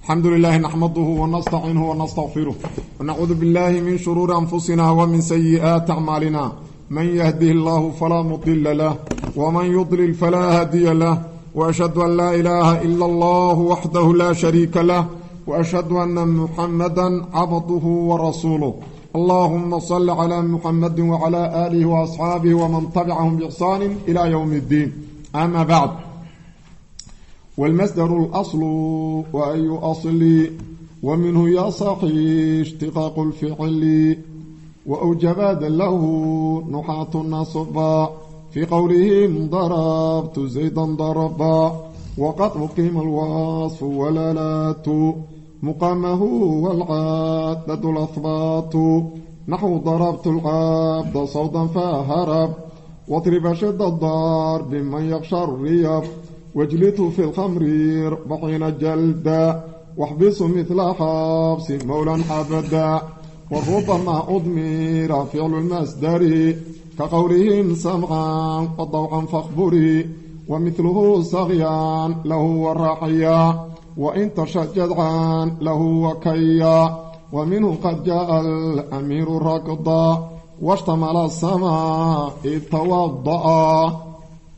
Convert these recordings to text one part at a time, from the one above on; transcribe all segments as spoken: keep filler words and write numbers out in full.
الحمد لله نحمده ونستعينه ونستغفره ونعوذ بالله من شرور أنفسنا ومن سيئات أعمالنا من يهده الله فلا مضل له ومن يضلل فلا هادي له وأشهد أن لا إله إلا الله وحده لا شريك له وأشهد أن محمدا عبده ورسوله اللهم صل على محمد وعلى آله وأصحابه ومن تبعهم بإحسان إلى يوم الدين أما بعد والمصدر الأصل وأي أصل ومنه يا صاحي اشتقاق الفعل وأوجب له نحاة النصب في قولهم ضربت زيدا ضربا وقد أقيم الوصف والآلات مقامه والعدد الأثبات نحو ضربت العبد صوتا فهرب واضرب شد الضرب من يخشى الريب واجلته في الخمر أربعين جلدا واحبس مثل حبس مولا حبدا وربما أضمر فعل المصدر كقولهم سمعا وضوعا فاخبري ومثله صغيا له والراحيا وإن تشجد عن له وكيا ومنه قد جاء الأمير ركضا واشتمل السماء توضأ.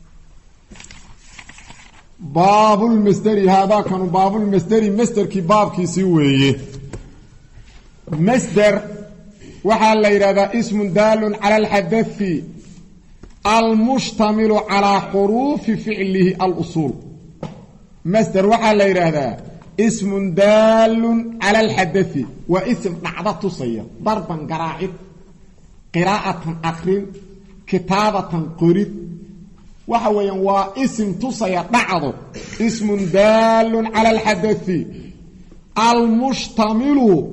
باب المصدر هذا كان باب المصدر مصدر كي باب كي سويه مصدر وحال يرادا اسم دال على الحدث المشتمل على حروف فعله الأصول. مصدر وحال يرادا اسم دال على الحدث واسم نعضة تصير ضربا قراعد قراءة أخر كتابة قرد وحويا واسم تصير بعض اسم دال على الحدث المشتمل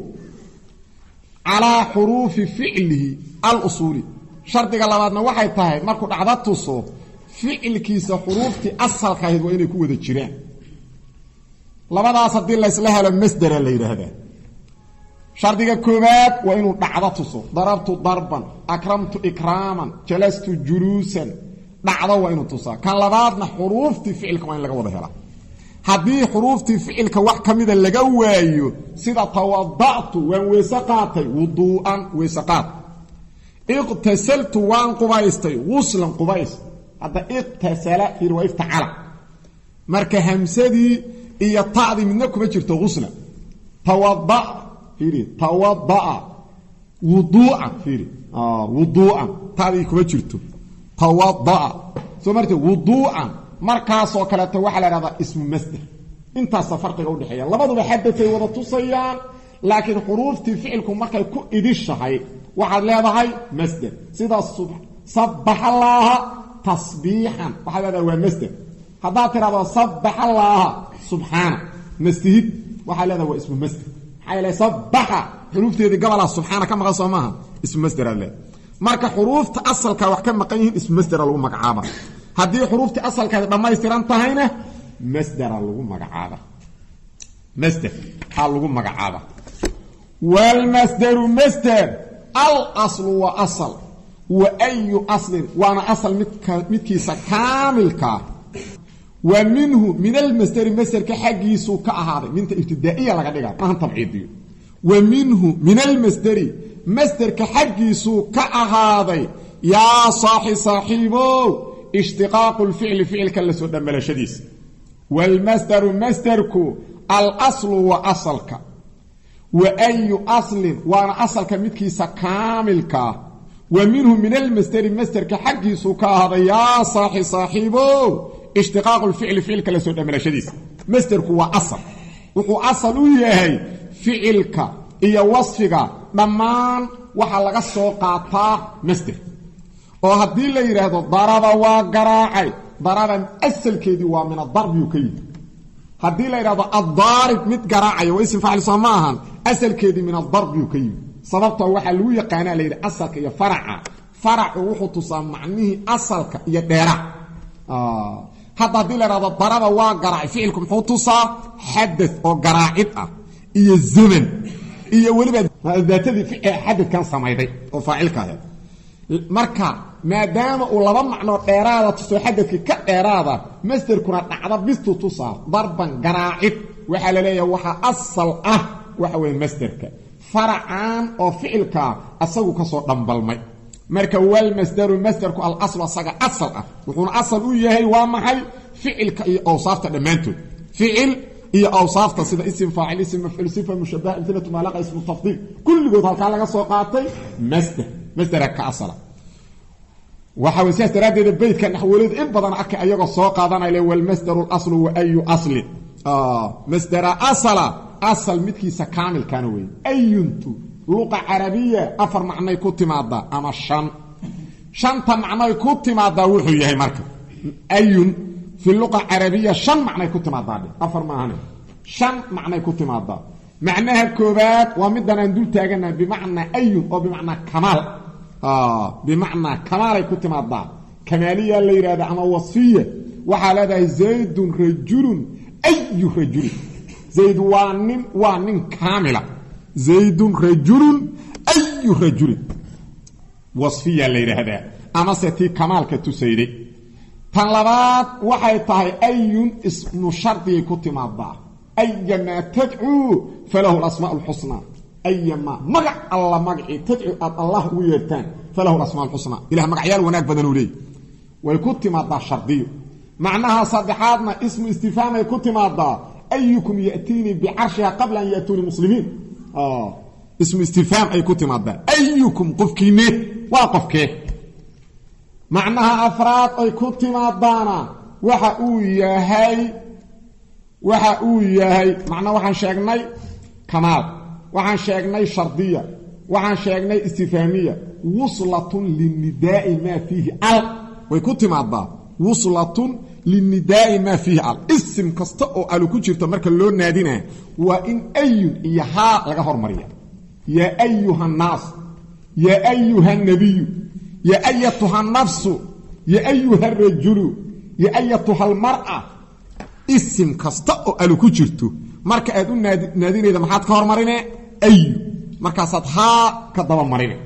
على حروف فعله الأصولي. شرطك اللبادنا waxay tahay markuu dhacdo tuso ficilkiisa xuruufti asalka ahayd waa inay ku wada jiraan labadaas hadii la isla helo masdar la yiraahdo. shardiga koobaad waa inuu dhacdo tuso darabtu darban akramtu ikraman jalastu julusan dhacdo waa inuu tusaa. kan labaadna xuruufti ficilka waa in laga wada helaa. haddii xuruufti ficilka wax kamida laga waayo sida tawadatu waan weesa qaatay wuduu'an weesa qaat iqtasaltu waan qubaystay wuslan qubays hadda iqtasala fi riwaayat ta'ala marka hamsadii iyo ta'dii midna kuma jirto wuslan tawadda fiiri tawadda wuduu'an fiiri ah wuduu'an ta'dii kuma jirto tawadda soo martay wuduu'an markaas oo kale ta waxa la yiraahdaa ismu masdar. intaas farqiga u dhaxeeya labaduba xadafay wada tusayaan laakiin xuruufti ficilku markay ku idishahay waxaad leedahay masdar sida subbaha allah tasbiihan waxa leedahay waa masdar. hadaa tiraado subbaha allah subhana mastahid waxa leedahay waa ismu masdar. hayla subbaha xuruufteedii gabala subhana ka maqan soomaha ismu masdar alle. marka xuruufta asalka wax ka maqan yihiin ismu masdar lagu magacaabo. haddii xuruufti asalka dhamaystiran tahayna masdar lagu magacaabo. masdar hal lagu magacaabo. wal masdaru masdar al aslu wa asal wa ayu aslin wana asal midkiisa kaamilka wa minhu min al masdar masdar ka xaqiisu ka ahaaday minta ibtidaaiya laga dhigaa aan tabciidiyo wa minhu min al masdar masdar ka xaqiisu ka ahaaday ya saahi saahibo اشتقاق الفعل فعل كلا سو دملشديس. والمصدر مصدرك الاصل واصلك واي اصل وانا اصلك مدكيسا كاملك ومنه من المصدر مصدرك حقيسو كهذا يا صاحي صاحبو اشتقاق الفعل فعل كلا سو دملشديس. مصدرك هو اصل وهو اصل يحيى فعلك iyo wasfiga dhamaan waxa laga soo qaataa masdar. oo hadii la yiraahdo daraba waa garaacay daraban asalkeedii waa min ad-darb yukay. hadii la yiraahdo ad-darib mid garaacay waa ism faa'il samaahan asalkeedii min ad-darb yukay. sababta waxa lagu yaqaanaa la yiraahdo asalka iyo faraca faracu wuxuu tusaa macnihi asalka iyo dheera. ah hadda hadii la yiraahdo daraba waa garaacay ficilku muxuu tusaa hadath oo garaacid ah iyo zaman iyo waliba daatadii ficil hadath kan sameeyay oo faa'ilka ah. marka maadaama uu laba macno dheeraada tusoo xadadkii ka dheeraada masdarkuna dhacda bistu tusaa darban garaacid waxa la leeyahay waxa asal ah waxa weyn masdarka farcan oo ficilka asagu ka soo dhambalmay marka wal masdaru masdarku al asl asaga asal ah wuxuu asal u yahay waa maxay ficilka iyo awsaafta dhamaantood ficil iyo awsaafta sida ism faa'il ism maf'ul sifa mushabbah amthilatu ma laqa ism tafdil kulligood halka laga soo qaatay masdar masdarka asal waxa uu siyaas daradeeda beedka naxwalid in badan arka ayaga soo qaadanay wal masdaru al asl wa ayu asli ah masdara asala asal midkiisa kaamil kana weey ayuntu luqa arabiya afar macnay ku timaada ama shan shanta macnay ku timaada wuxuu yahay marka ayun fi luqa arabiya shan macnay ku timaada afar maahane shan macnay ku timaada macnaha koobaad waa midan aan dul taagana bimaana ayun oo bimaana kamal ah bimaana kamal ay ku timaada kamaliya la yiraahdo ama wasfiya waxa leedahay zaydun rajulun ayu rajul zayd waa nin waa nin kaamila zaydun rajulun ayu rajul wasfiya la yiraahdaa ama sati kamalka tusayday tan labaad waxay tahay ayun ismu sharti ku timaada ayyama tad'u falahu al-asma' al-husna ayyama magac allah magci tad'u allah u yeertaan falahu al-asma' al-husna ilaah magacyaal wanaag badan u leey way ku timaada shardiyo macnaha saddexaadna ismu istifhaam ay ku timaada ayyukum ya'tini bi'arshiha qabla an ya'tuni muslimin اه اسم استفهام اي كتمه ايكم قفكينه واقفكه معناها افراد اي كتمه دانا waxa uu yahay waxa uu yahay macna waxaan sheegnay kamaal waxaan sheegnay shardiya waxaan sheegnay istifhaamiya wuslatun linidaai ma fihi al way kutimaada wuslatun linidaai ma fihi al ism kasta oo alu ku jirto marka loo naadina waa in ayun iyo ha laga hormariyo ya ayuha nas ya ayuha nabiy ya ayatuha nafs ya ayuha rajul ya ayatuha almar'a ism kasta oo alu ku jirto marka aad u naadinayda maxaad ka hormarinay ay marka sad ha ka daba marinay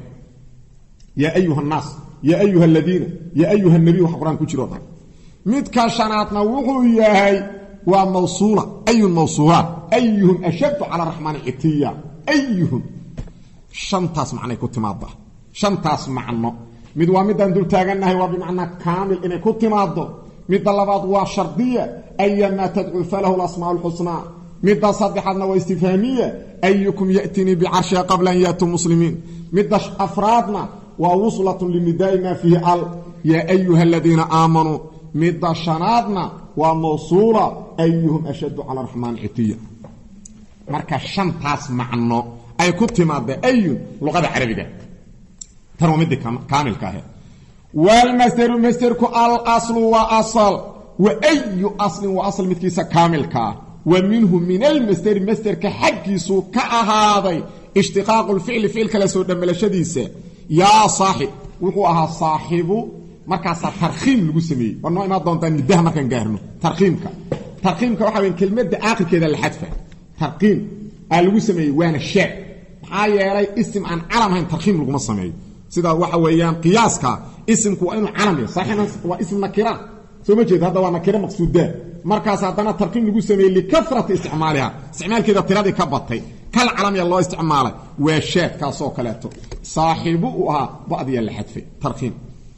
ya ayuha nas ya ayuha alladina ya ayuha nabiy wax quraan ku jiro midka shanaadna wuxuu yahay waa mawsuula ayun mawsuula ayuhum ashaddu ala rahmani itiya ayuhum shantaas macnay ku timaada shantaas macno mid waa midaan dul taaganahay waa bimaana kaamil inay ku timaado mid labaad waa shardiya ayyama tad'u falahu al-asma' al-husna mid saddexaadna waa istifhaamiya ayyukum ya'tini bi'arshi qabla an yatu muslimin mid afraadna waa wuslatun linidaai ma fihi al ya ayyuha alladhina amanu mid shanaadna waa mawsuula ayyuhum ashaddu ala rahman itiya marka shantaas macno ay ku timaada ayun luqada carabiga tan mid kaamilka ah wal masdaru masdarku al aslu wa asal wa ayyu aslin wa asl midkiisa kaamilka wa minhu min al masdar masdarka xaqiisu ka ahaaday ishtiqaq al fi'l fi'l kala soo dhamalashadiisa ya sahib wuxuu ahaa saahibu markaas tarkhiim lagu sameeyay wana ima doontaan nidaha markan gaarno tarkhiimka tarkhiimka waxa weyn kelmadda aakhirkeeda la xadfa tarkhiim aa lagu sameeyay waana shay maxaa yeelay ism aan calam ahayn tarkhiim lagu ma sameeyo sida waxa weeyaan qiyaaska ismku waa inuu calam yahay saxiina waa ism nakira soo ma jeed hada waa nakira maqsuuda markaas hadana tarkhiim lagu sameeyay li kafrati isticmaalaha isticmaalkeeda tiradii ka batay kal calam ya loo isticmaalay waa shay kaas oo kaleeto saahibu waa badiya la xadfay tarkhiim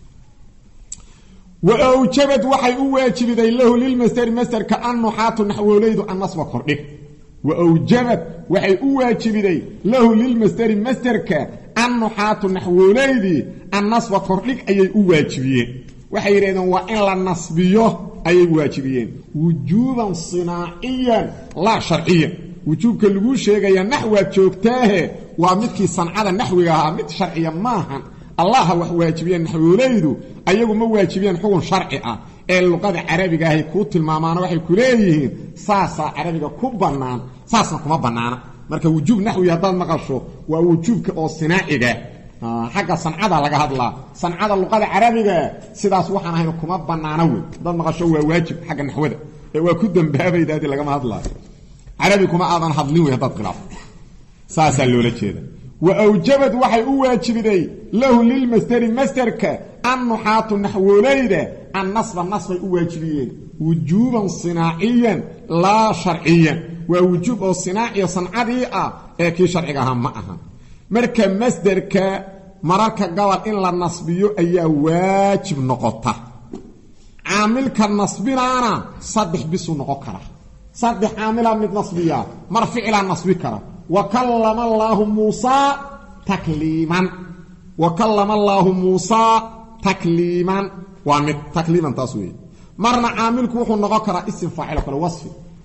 وأوجبت وحي أواجبت له للمستر مستر كأنه حاط نحو وليد النصب كردك وأوجبت وحي أواجبت له للمستر مستر كأنه حاط نحو وليد النصب كردك أي أواجبين وحي يريدون وإن للنصبيه أي أواجبين وجوبا صناعيا لا شرعيا وجوبك اللي شيء نحو جوبتاه ومثل صنعة نحوها مثل شرعيا ماها الله واجبين نحووليدو ayagu ma waajibiyaan xukun sharci ah ee luqada carabiga ah ku tilmaamaan waxay ku leeyihiin saasa carabiga ku banaan saasna kuma banaana marka wujuub nahwi hadaan maqasho waa wujuubka oo sinaaciga xagga sancada laga hadlaa sancada luqada carabiga sidaas waxaan ahayn kuma banaana weey hadaan maqasho waa waajib xagga nahwada ee waa ku dambaabeydaadi laga ma hadlaa carabi kuma aadan hadlin weey dad khilaaf saasa loola jeeda وأوجبت وحي أواجبتي له للمستر مسترك النحاة نحوليدا النصب النصب أواجبين وجوبا صناعيا لا شرعيا waa wujuub oo sinaac iyo sancadii ah ee kii sharciga ahaa ma aha marka masderka mararka gobol in la nasbiyo ayaa waajib noqota caamilka nasbinaana saddex bisu noqon kara saddex caamila mid nasbiya mar ficila nasbi kara wa kallama Allahu Muusa takliiman wa kallama Allahu Muusa takliiman wa mid takliiman taswi marna caamilku wuxuu noqon karaa isim faacil kale wasfi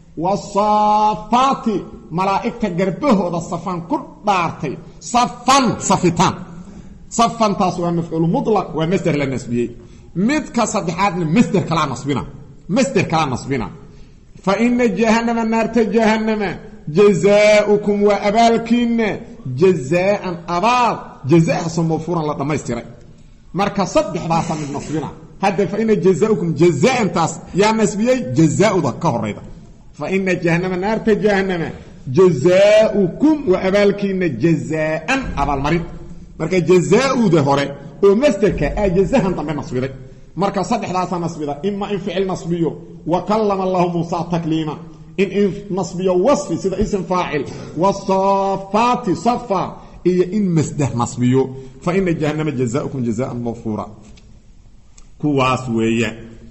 wasaafati malaa'ikta garbahooda safan ku dhaartay safan safitan safan taas waa mafcuul mutlaq waa masdar la nasbiyay midka saddexaadna masdar kala nasbina masdar kala nasbina fa inna jahannama naarta jahannama jazaa'ukum wa abalkin jazaa'an abad jazaa'a samfuran la dhamaystiray marka saddexdaas mid nasbina hada fa inna jazaa'ukum jazaa'an taas ya nasbiyay jazaa'uda ka horeyda fa inna jahannama naarta jahannama jazaa'ukum wa abalkin jazaa'an abal marid marka jazaa'uda hore oo masdarka ay jazaahan dambe nasbiday marka saddexdaas nasbida imma in fi'il nasbiyo wa kallama Allahu Muusa takliima in in nasbiyo wasfi sida ism faa'il wasafati safa iyo in masdar nasbiyo fa inna jahannama jazaa'ukum jazaa'an mawfura kuwaas weeya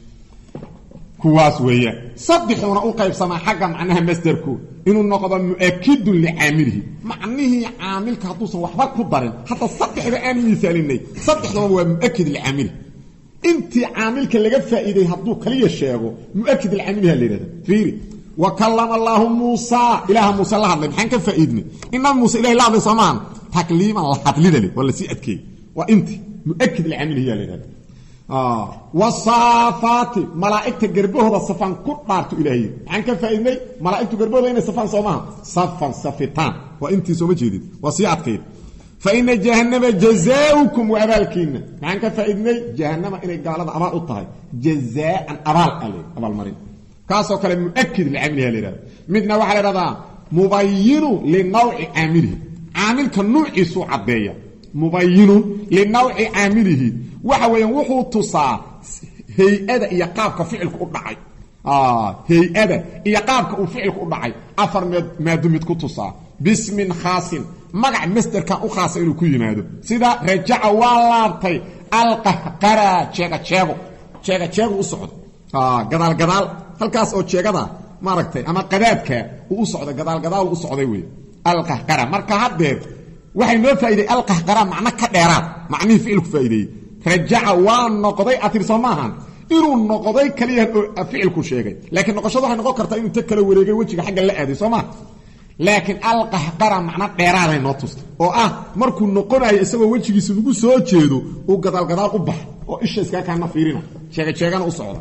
kuwaas weeya saddexuna u qaybsama xagga macnaha masdarku inuu noqdo mu'akkid li'aamilihi macnihi aamilka haduusan waxba ku darin hatta saddexda aan misaalinay saddexda waa mu'akkid li'aamilihi inti aamilka laga faa'iiday haduu kaliya sheego mu'akkid li'aamilihi leeyahay fiiri wa kallama Allahu Muusa ilaaha Muusa la hadlay maxaan ka faa'iidnay inna Muusa ilaahi la hadlay samaan takliiman la hadlidale wala si adkay wa inti mu'akkid li'aamilihi leeyahay آه والصافات ملائكة قربوه صفان كربارت إلهي عن كفائدني ملائكة قربوه إن صفان صومها صفان صفتان وإنتي سوما جديد وصيعت كيد فإن جهنم جزاؤكم وأبالكين عن كفائدني جهنم إن قال هذا أبال الطهي جزاء أبال عليه أبال مريض كاسو كلام مؤكد لعملها لله مدنا وحل رضا مبين للنوع عامله عامل كالنوع سوء عباية مبين للنوع عامله waxa weeyaan wuxuu tusaa hay'ada iyo qaabka ficilku u dhacay ah hay'ada iyo qaabka uu ficilku u dhacay afar maadumid ku tusaa bismin khaasin magac masdarka u khaas inuu ku yimaado sida raja'a waa laabtay alqahqara jeega jeego jeega jeego u socdo ah gadaal gadaal halkaas oo jeegada ma aragtay ama qadaadka uu u socdo gadaal gadaal u socday weey alqahqara marka hadeer waxay noo faa'iiday alqahqara macna ka dheeraad macnihi ficilku faa'iiday رجع ونقضي أثير سماهن إنه نقضي كليه فعل كل شيء لكن نقشة ضح نقول كرتا إنه تكل ورجع وجهك حاجة لا أدي سماه لكن ألقى قرا معناه قرار النطس أو آه مركون نقرأ يسوي وجهك يسوي سوى شيء وقدر قدر قبح وإيش إسكا كان نفيرنا شيء شيء كان أصعد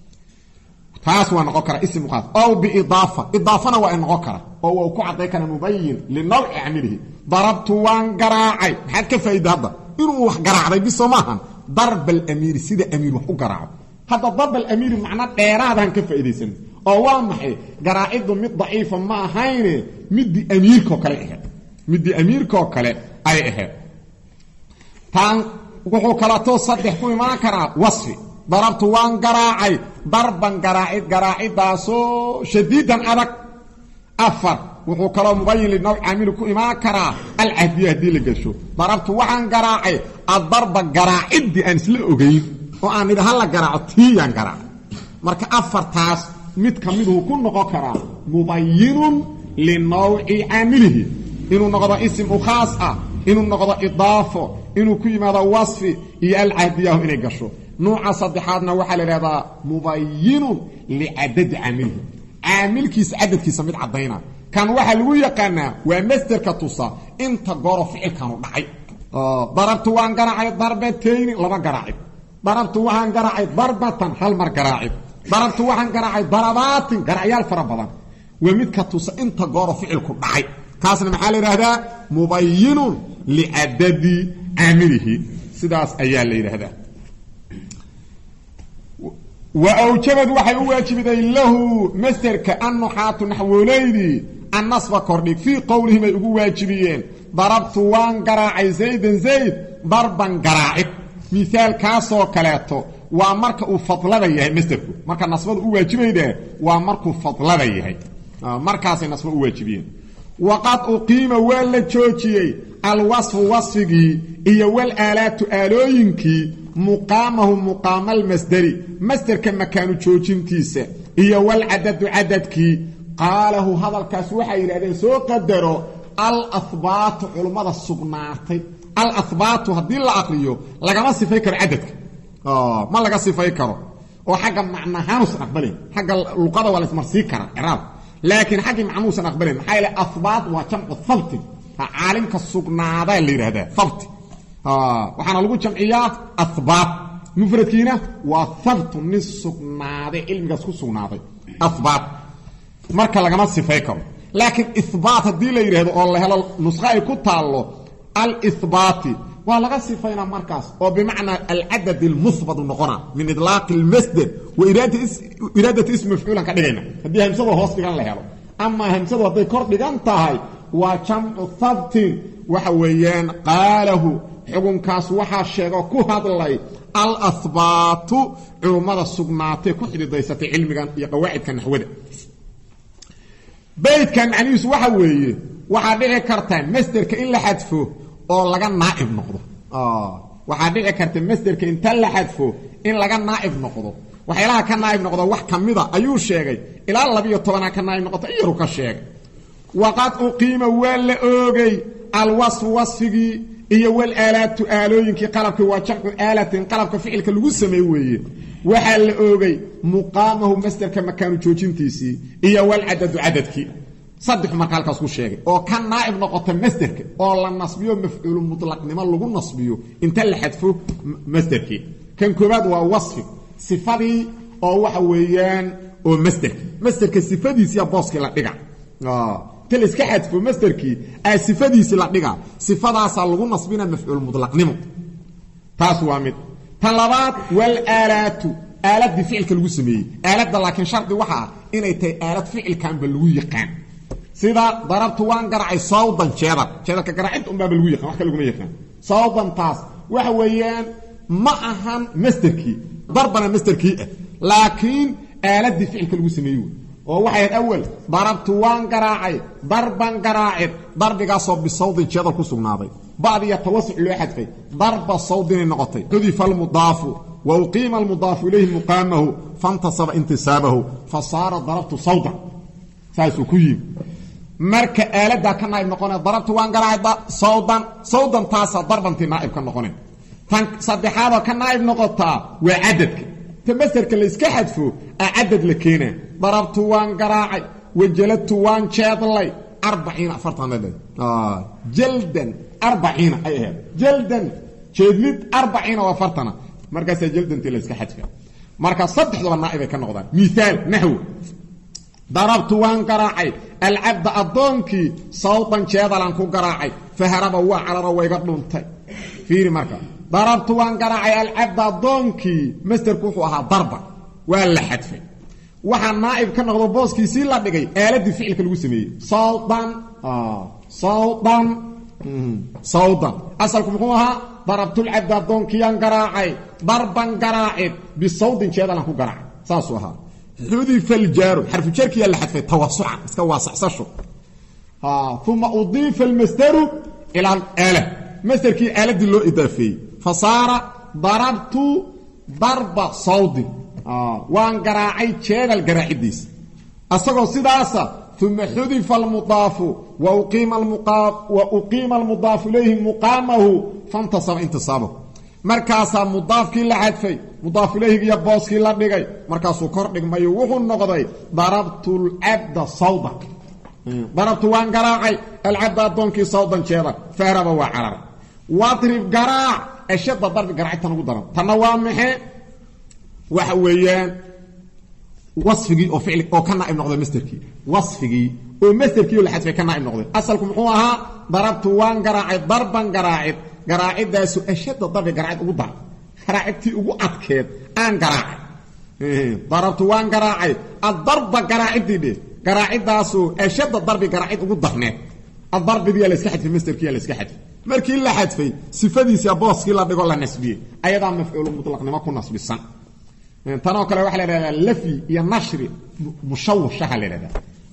تاس ونقرأ اسم مخاط أو بإضافة إضافة وإن نقرأ أو كعد كان مبين للنوع عمله ضربت وان قراعي حد كيف يدهض إنه قراعي بسماهن ضرب الأمير سيدة أمير وحو قراعه هذا ضرب الأمير معناه قيرادا كيف إذيسن أو وامحي قراعده مد ضعيفا ما هين مدي أمير كوكالي إهد مدي أمير كوكالي أي إهد تان وحو كالاتو صدح كوي ما كرا وصفي ضربت وان قراعي ضربا قراعي قراعي داسو شديدا أدك أفر وحو كلام مبين للنوع عامل كو ما كرا العهديه دي لغشو ضربت وحان قراعي الضرب قراعد دي ان سلا اوغين او ان يد هلا قراعتي يان قراع marka afartaas mid kamidu ku noqon kara mubayyin للنوع عامله inuu noqdo ism khaas ah inuu noqdo idaafo inuu ku yimaado wasfi iyo al'ahdiyahu inay gasho nooca saddexaadna waxa la yiraahdaa mubayyin li'adad عامله عاملkiis adadkiisa mid cadayna كان واحد لو يقنا ومصدر كتوسا انت غور فعل كانوا دحي ضربت وان قرعي ضربتين لما قرعي ضربت وان قرعي ضربه هل مر قرعي ضربت وان قرعي ضربات قرعيال فربدان ومد كتوسا انت غور فعل كو دحي كاسنا محل يراهدا مبين لعدد عامله سداس ايا ليراهدا واوجبت وحي واجبدي له مصدر كانه حات نحوليدي النصب كردي في قولهم يقول واجبيين ضربت وان قراعي زيد زيد ضربا قراعي مثال كاسو كلاتو ومرك فضلده يحيى مستركو marka nasbadu u waajibeyde waa markuu fadlada yahay markaasay nasbo u waajibiyeen waqad uqiima waa la joojiyey alwasfu wasfigii iyo walaalaatu aalooyinkii muqaamahu muqaama almasderi masderka makaanu joojintiisa iyo walcadadu cadadkii qaalahu hadalkaas waxay yidhahdeen soo qadaro alahbaatu culummada sugnaatay alahbaatu haddii la aqriyo lagama sifay karo cadadka ma laga sifay karo oo xagga macnahaanuusan aqbalayn xagga luqada waa la ismarsii kara ciraab laakiin xaggii macnuusan aqbalayn maxaa yeele ahbaat waa jamcu habtin caalimka sugnaadaa la yidhahdaa habti waxaana lagu jamciyaa ahbaat mufradkiina waa habtu nin sugnaaday cilmigaas ku sugnaaday ahbaat marka lagama sifay karo laakiin ihbaat haddii la yidhaahdo oo la helo nusqo ay ku taallo alihbaati waa laga sifaynaa markaas oo bimacnaa alcadad almuhbat noqona min idlaaqi almasder wa iraadati ism mafcuulan ka dhigayna haddii hamsadu hoos dhigan la helo ama hamsadu hadday kor dhigan tahay waa jamcu habtin waxa weeyaan qaalahu xukunkaas waxaa sheego ku hadlay alahbaatu culummada sugnaatay ku xididaysatay cilmigan iyo qawaacidka naxwada baydkan macnihiisu waxa weeye waxaa dhici karta masderka in la xadfo oo laga naaib noqdo waxaa dhici karta masderka inta la xadfo in laga naaib noqdo waxyaalaha ka naaib noqdo wax kamida ayuu sheegay ilaa labiyo tobana ka naaib noqoto iyaru ka sheegay waqad uqiima waa la oogay alwasfu wasfigii iyo walaalaatu aalooyinkii qalabkii waa jamcu aalatin qalabka ficilka lagu sameey weeye waxaa la oogay muqaamahu masderka makaanu joojintiisii iyo walcadadu cadadkii saddex marka halkaas ku sheegay oo ka naaib noqota masderka oo la nasbiyo mafcuulu mutlaqnimo lagu nasbiyo inta la xadfo masderkii kan koobaad waa wasfi sifadii oo waxa weeyaan oo masderka masderka sifadiisiya booskii la dhiga ta la iska xadfo masderkii aa sifadiisii la dhiga sifadaasaa lagu nasbina mafcuul mutlaqnimo taas waa mid tan labaad walaalaatu aaladii ficilka lagu sameeyey aaladda laakiin shardi waxa ah inay tahay aalad ficilkanba lagu yaqaan sida darabtu waan garacay sawdan jeedal jeedalka garaacid unbaaba lagu yaqaan wax kale laguma yaqaan sawdan taas waxa weeyaan ma ahan masderkii darbana masderkii ah laakiin aaladii ficilka lagu sameeyey oo waxay ahayd awal darabtu waan garaacay darban garaacid darbigaasoo bisawdin jeedal ku sugnaaday bacdiya tawasuc loo xadfay darba sawdinay noqotay xudifa almudaafu wa uqiima almudaafu ilayhi muqaamahu fantasaba intisaabahu fa saara darabtu sawdan saasuu ku yimi marka aaladaa ka naaib noqone darabtu waan garaacay sawdan sawdan taasaa darbantii naaib ka noqone tan saddexaadoo ka naaib noqotaa waa cadadka ta masderka la iska xadfo a cadad la keenaa darabtu waan garaacay wajaladtu waan jeedlay arbaciina afartan jaldan arbaciina ay ahayd jaldan jeedlid arbaciina oo afartana markaasaa jaldantii la iska xadfa marka saddexdaba naaib ay ka noqdaan miaal naxw darabtu waan garaacay alcabda addoonkii sawdan jeedalan ku garaacay faharaba waa cararo wayga dhuntay fiiri marka darabtu waan garaacay alcabda addoonkii masderku wuxuu ahaa darba waa la xadfay waxaa naaib ka noqdo booskiisii la dhigay aaladii ficilka lagu sameeyey sawdan sawdan sawdan asalku muxuu ahaa darabtulcabda addoonkiyaan garaacay darban garaacid bisawdin jeedalan ku garaacay saasuu ahaa xudifa aljaaru xarfu jarkiyaa la xadfay tawasucan iska waasacsasho uma udiifa almasdaru ila aala masderkii aaladii loo idaafeeyey fa saara darabtu darba sawdin waan garaacay jeedal garaacidiisa asagoo sidaasa uma xudifa almudaafu wa uqiima almudaafu ilayhi muqaamahu fantasaba intisaabahu markaasaa mudaafkii la xadfay mudaaf ilayhigiiyo booskii la dhigay markaasuu kor dhigmayo wuxuu noqday darabtu alcabda sawdan darabtu waan garaacay alcabda addoonkii sawdan jeedal fahraba waa cararay wadrib garaac ashadda darbi garaacid tan ugu daran tanna waa maxay waxa weeyaan wasfigii oo ficil oo ka naaib noqday masderkii wasfigii oo masderkii la xadfay ka naaib noqday asalku muxuu ahaa darabtu waan garaacay darban garaacid garaacidaasu ashadda darbi garaacid ugu daran garaacidtii ugu adkeed aan garaacay darabtu waan garaacay addarba garaacidii dhe garaacidaasu ashadda darbi garaacid ugu darneed addarbidiyaa la iska xadfay masderkiyaa la iska xadfay markii la xadfay sifadiisa booskii la dhigo la nasbiyey ayadaa mafcuul mutlaqnimo ku nasbisan tanoo kale waxa la yidhahdaa lafyi iyo nashri mushawashaha la yidhahdaa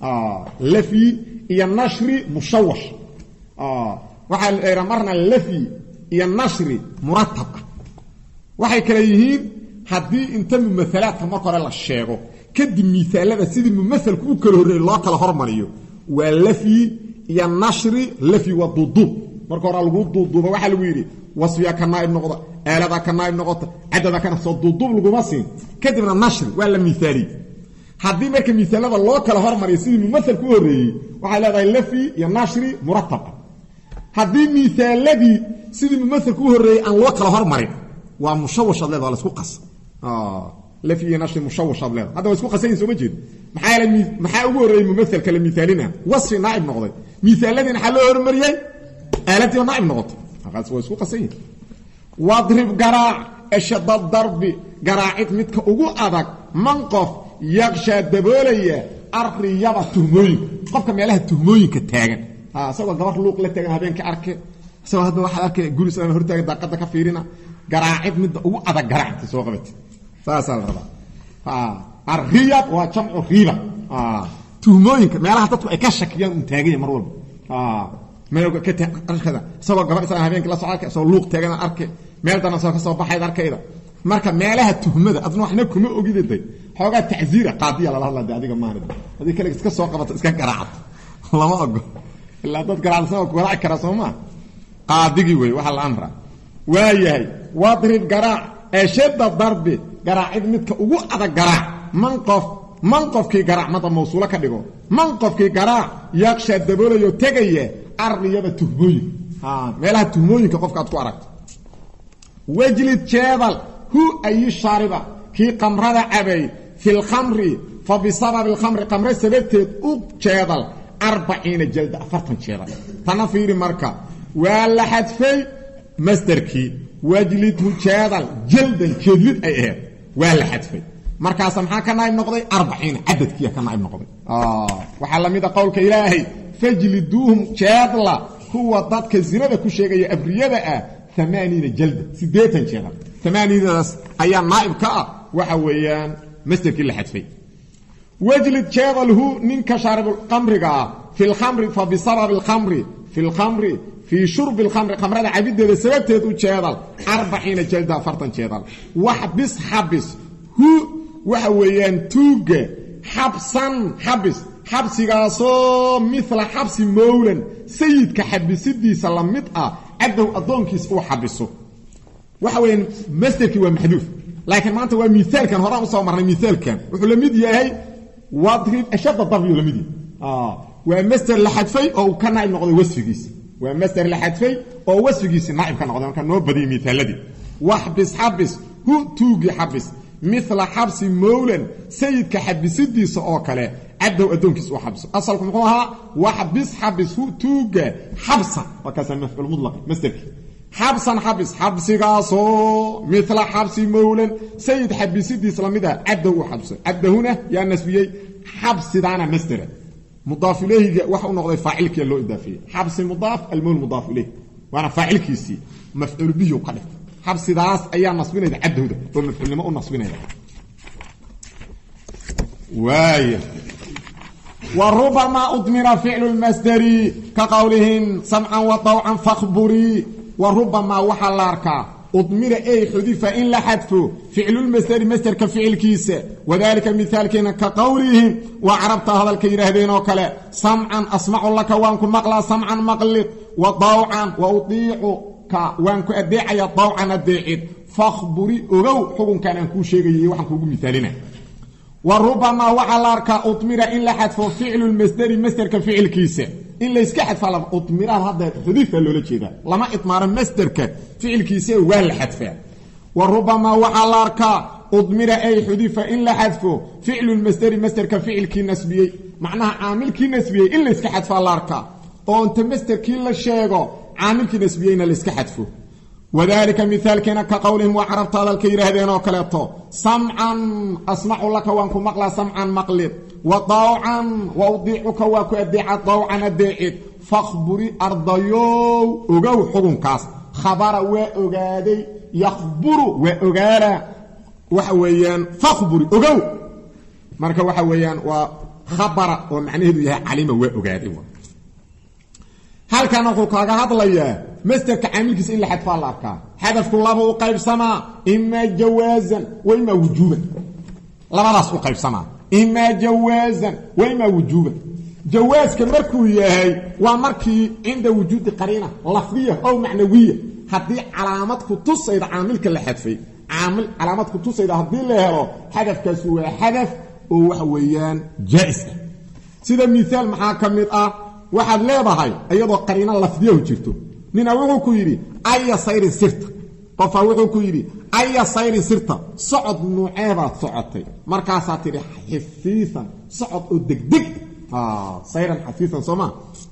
اه لفي iyo nashri mushawash ah waxa la marna lafi iyo nashri murattab waxay kala yihiin hadii inta mumathalaadka marka hore la sheego kadib miisaalada sidii mumathalku u kala horeeyay loo kala hormariyo waa lafi iyo nashri lafi wa dudub marka hore lagu duduba waxa lagu yiri wasfiya ka naib noqda aalada ka naib noqota adada kana soo dudub lagu ma siin kadibna nashri waa la miisaali hadii marka miisaalada loo kala hormariyo sidii mumathalku u horeeyay waxa leedahay lafi iyo nashri murattab hadii miisaaladii sidii mumathalku u horeeyay aan loo kala hormarin waa mushawash leedahay la isku qas ah lafi iyo nashri mushawash leedahay hada waa isku qasayn soo ma jeed maxaa la maxaa ugu horeeyay mumathalka la miisaalina wasfi naib noqday miisaaladina xal loo hormariyay aaladii naib noqotay haqas waa isku qasayn wadrib garaa ashadda darbi garaacid midka ugu adag manqaf yaksha daboolaya arriyada tuhmooyin qofka meelaha tuhmooyinka taagan ha asagoo gabar luuq la taagan habeenka arke asagoo hadda waxa arkay guulis aan hor taagan daaqada ka fiirina garaacid mid ugu adag garaacid soo qabatay saasal raba ha arriyad waa jamcu riba ha tuhmooyinka meelaha dadku ay ka shakiyaan u taagan mar walba ha meel ka arkada asagoo gabar isaan habeenka la soo arkay asagoo luuq taagan arkay meel dana soo ka soo baxay arkayda marka meelaha tuhmada adna waxna kuma ogiday xooga tacsiira qaadiya la hadlaa adiga maanid hadii kale iska soo qabato iska garaac lama ogo illa dad garaac soo garaac kara Soomaa qaadigi way waxa la amra waayahay wadrib garaac ashadda darbi garaacid midka ugu adag garaac manqaf manqafkii garaac mada mawsuula ka dhigo manqafkii garaac yaksha daboolayo tagaye arriyada tuhmooyin ha meelaha tuhmooyinka qofka aad ku aragto wajlid jabal hu ay shariba ki qamrada abay fil khamri fa bi sabab al khamri qamra sababteed u jeedal arbaciin jalda afartan jeedal tana fiiri marka wala hadfay masdarki wajlid hu jeedal jaldan jeedlid ay ahayd wala hadfay markaas maxaa ka naayib noqday arbaciin adadkiya ka naayib noqday ah waxa la mid ah qowlka ilaahay fajliduhum jeedla huwa dadka zinada ku sheegaya abriyada ah ثمانين جلدة سديتن جلدة ثمانين أيام نائب كأ وحويان مستك اللي حدفي وجلد جاضله ننك شارب القمر في الخمر فبصرب الخمر في الخمر في شرب الخمر خمر هذا عبيد ده سبب تيتو جاضل أربعين جلدة فرطن جاضل وحبس حبس هو وحويان توق حبسا حبس حبس قاسو مثل حبس مولا سيد كحبس دي سلامتها عدو أدونكيس أو حبسه وحوين مستركي ومحذوف لكن ما أنت ومثال كان هراء مصور مرة مثال كان وحول الميديا هاي واضرب أشد الضرب ولا ميديا آه ومستر لحدفي أو كان نائب نقضي وصفقيس ومستر لحدفي أو وصفقيس نائب كان نقضي كان نوبدي مثال لدي وحبس حبس هو توقي حبس مثل حبس مولا سيد كحبس دي سأوكله عدو أدونكيس أو حبسه أصلكم قولها وحبس حبس هو توقي حبسا وكذا مفعول مطلق مستركي حبسا حبس حبس قاصو مثل حبس مولا سيد حبس دي سلامده عدو حبسه عدو هنا يا نسبيي حبس دانا مستر مضاف اليه وحو نقضي فاعل كي لو اضافيه حبس مضاف المول مضاف اليه وانا فاعل كيسي مفعول به وقدف حبس داس ايا نصبينه عدو ده ومفعول ما نصبينه واي وربما أضمر فعل المصدر كقولهم سمعا وطوعا فاخبري وربما وحلارك أضمر أي حذف إن لحذف فعل المصدر مصدر كفعل كيس وذلك المثال كان كقولهم وعربت هذا الكيره هذين وكلا سمعا أسمع لك وانكو مقلا سمعا مقلط وطوعا وأطيعك وانكو أدعي طوعا أدعي فاخبري أغو حكم كان أنكو شيء وحنكو مثالنا وربما وعلارك أطمر إن لحذف فعل المصدر مصدر كفعل كيسة إن ليس كحذف على أطمر هذا حديث اللي كذا لما إطمار مصدر كفعل كيسة ولا حذف وربما وعلارك أطمر أي حديث إن لحذف فعل المصدر مصدر كفعل كي نسبي معناها عامل كي نسبي إن ليس كحذف علارك أو أنت مصدر كي لا شيء عامل كي نسبي إن ليس كحذفه وذلك مثال كان كقولهم وعرفت هذا الكيره هذين وكلته سمعا أسمع لك وانكو مقلا سمعا مقلد وطوعا وأضيعك وانكو أدعى طوعا أدعيت فاخبري أرضيو أغو حكم كاس خبر وأغادي يخبر وأغارا وحويان فاخبري أغو marka waxa weeyaan waa khabara oo macnaheedu yahay calima waa ogaaday halkan wuxuu kaaga hadlayaa masdarka caamilkiisa in la xadfaa la arkaa xadafku laba u qaybsamaa ima jawaazan wa ima wujuban labadaas u qaybsamaa ima jawaazan wa ima wujuban jawaaska markuu yahay waa markii cinda wujuudi qariina lafdiya aw macnawiya haddii calaamad ku tusayda caamilka la xadfay caamil calaamad ku tusayda haddii la helo xadafkaasi waa xadaf oo waxa weeyaan jaa'is ah sida misaal maxaa ka mid ah waxaad leedahay iyadoo qariina lafdiya jirto nina wuxuu ku yiri aya sayri sirta qofa wuxuu ku yiri aya sayri sirta socod nuuceebaad socotay markaas aad tiri xafiifan socod oo degdeg ah sayran xafiifan soma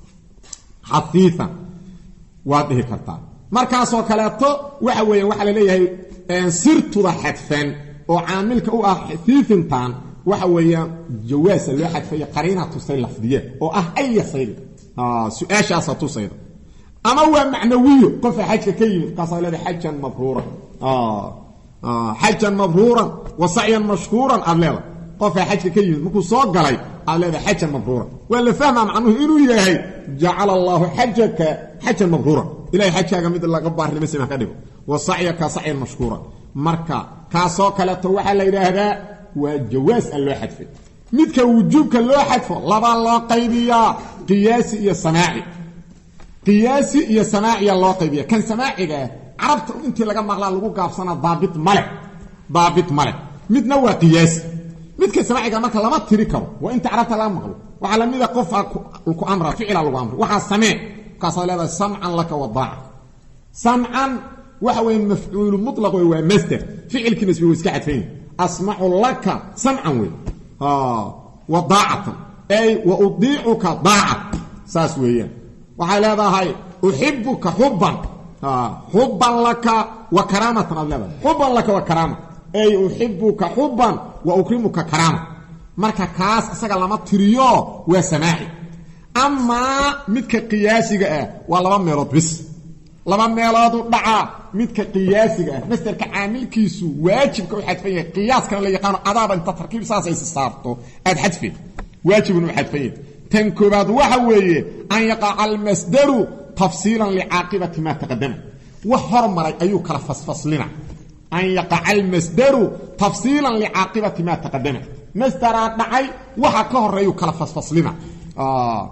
xafiifan waad dhihi kartaa markaas oo kaleeto waxa weeyaan waxa la leeyahay sirtuda xadfan oo caamilka u ah xafiifintan waxa weeyaan jawaas loo xadfay qariina tusay lafdiya oo ah aya sayri ah su'aashaas tusayda ama waa macnawiyo qof xajka ka yimid qaas leeyahay xajjan mabruura ah ah xajjan mabruura wa sa'yan mashkuuran adleela qof xajka ka yimid markuu soo galay adleela xajjan mabruura wala fahma macnuhu inuu yahay ja'ala Allahu hajjaka xajjan mabruura ilaahay xajkaaga mid laga baarnimo sima ka dhigo wa sa'yaka sa'yan mashkuura marka kaasoo kale to waxa la yiraahdaa waa jawaas loo xadfay midka wujuubka loo xadfo laba loo qaybiyaa qiyaasi iyo samaaci qiyaasi iyo samaaci loo qaybiyaa kan samaaciga arabta intii laga maqlaa lagu gaabsana daabit male daabit male midna waa qiyaasi midka samaaciga marka lama tiri karo waa inta arabta laga maqlo waxa la mid ah qof ku amra ficil lagu amro waxa samee kaas leedahay sam'an laka wa da'a sam'an waxa weyn mafcuul mutlaq waa masdar ficilki nisbi waa iska xadfeen أسمع لك سمعا وي آه وضاعة أي وأضيعك ضاعة ساسويا وحال هذا هاي أحبك حبا آه حبا لك وكرامة حبا لك وكرامة أي أحبك حبا وأكرمك كرامة مركا كاس أساق لما تريو وسماعي أما متك قياسي والله ما يرد بس laba meelood u dhaca midka qiyaasiga ah masdarka caamilkiisu waajibka u xadfay qiyaaskana la yaqaan adaaba inta tarkiib saasay saarto aad xadfay waajibun u xadfay tan koobaad waxa weeye an yaqa al masdaru tafsilan li aqibati ma taqaddama wa hormaray ayu kala fasfaslina an yaqa al masdaru tafsilan li aqibati ma taqaddama masdara dhacay waxa ka horeeyo kala fasfaslina ah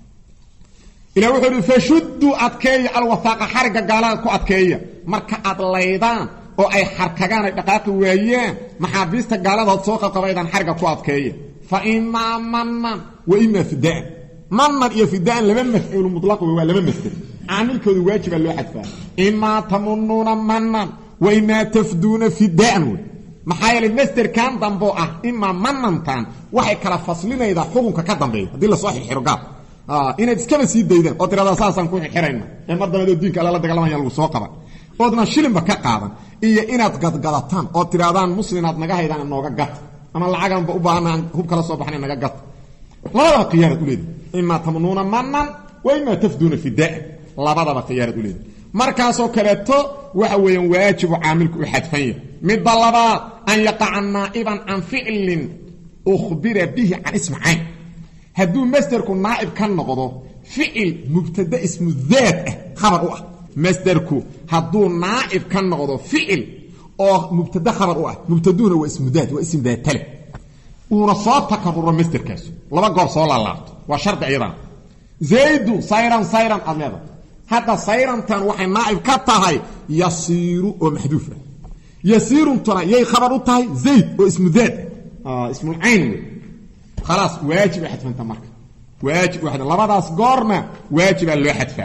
ila wuxuu fashuddu adkeey alwathaqa xarga gaalada ku adkeeya marka ad leedaan oo ay xarkagaan ay dhaqaaqi waayeen maxaabiista gaalada soo qabaydan xarga ku adkeeya fa imma mannan wa imma fidaan mannan iyo fidaan laba mafcuul mutlaq waa laba masdar aamilkoodu waajib loo xadfaa imma tamunnuna mannan wa imma tafduna fidaan maxaa yeelay masdar kan dambo ah imma mannantan waxay kala faslinayda xukunka ka dambeeya hadii la soo xiro gaab ah inaad iskaba sii daydaan oo tirada saasan ku xirayna ee madamada diinka alla la dagaalamaya lagu soo qaban oodna shilinba ka qaadan iyo inaad gadgadataan oo tiradaan muslinaad naga haydaan nooga gat ama lacagan ba u baahnaan hub kala soo baxnay naga gat labada qiyaarad u leeyahay imma tamnuna mannan wa imma tafduna fidaa labadaba qiyaarad u leeyahay markaas oo kaleeto waxa weeyaan waajibu caamilku u xadfan mid balaba an yaqa na'iban an fi'lin ukhbira bihi an isma'in haduu masdarku naa'ib kan noqdo ficil mubtada ismu dhaat khabar u ah masdarku haduu naa'ib kan noqdo ficil oo mubtada khabar u ah mubtaduna waa ismu dhaat waa ism dhaat una soo takarrur masdarkaas laba goor soo laalaabto waa shardi aydan zaydu sayran sayran amada hada sayran tan waxay naa'ib ka tahay yasiru oo mahduf yasirun tana yay khabar u tahay zayd oo ismu dhaat ah ismu ayn خلاص واجب حذف انت مركه واجب واحد لبداس غورنا واجب لو حذفا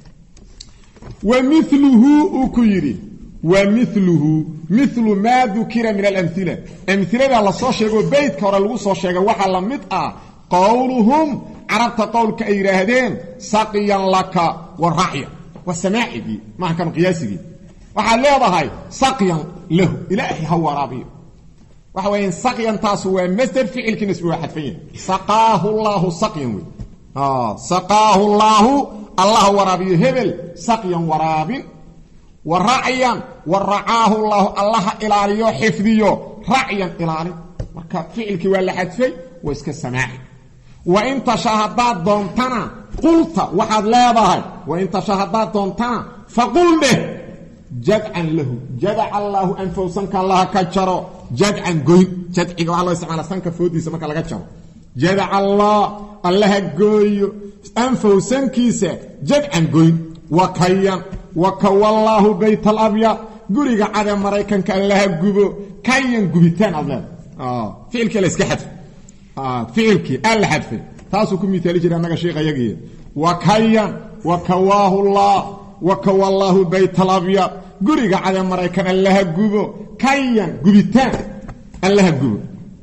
ومثله اكيري ومثله مثل ما ذكر من الامثله امثله الله سو شيغو بيت كور لو سو شيغا waxa la mid ah qawluhum arabta qawlka ay yiraahdeen saqiyan laka wa ra'ya wa samaa'i ma kan qiyaasigi waxa leedahay saqiyan lahu ilaahi hawa rabi waxa weyn saqiyan taas waa masdar ficilki nisbi waa xadfan saqaahu allah saqiyan ah saqaahu allah allah warabiyo hebel saqiyan warabin wara'yan wara'ahu allah allah ilaaliyo xifdiyo ra'yan ilaali marka ficilki waa la xadfay waa iska samaa'i وإن تشاهدات دونتنا قلت وحد لا ضهي وإن تشاهدات دونتنا فقل به جدعا له جدع الله أنفوسنك الله كجرو جدعا قوي جدعا الله يسمع على سنك فودي سمك الله كجرو جدع الله الله قوي أنفوسنكيسة جدعا قوي وكيا وكوى الله بيت الأبيض قريق عدم مريكا كالله قبو كيا قبيتان الله آه فعلك لا يسكحدف آه فعلك ألا حدف تاسو كم مثالي جدا أنك شيخ يقيا وكيا وكواه الله وكوى الله بيت الأبيض قريق عدم مريكا الله قبو كيا قبيتان الله قبو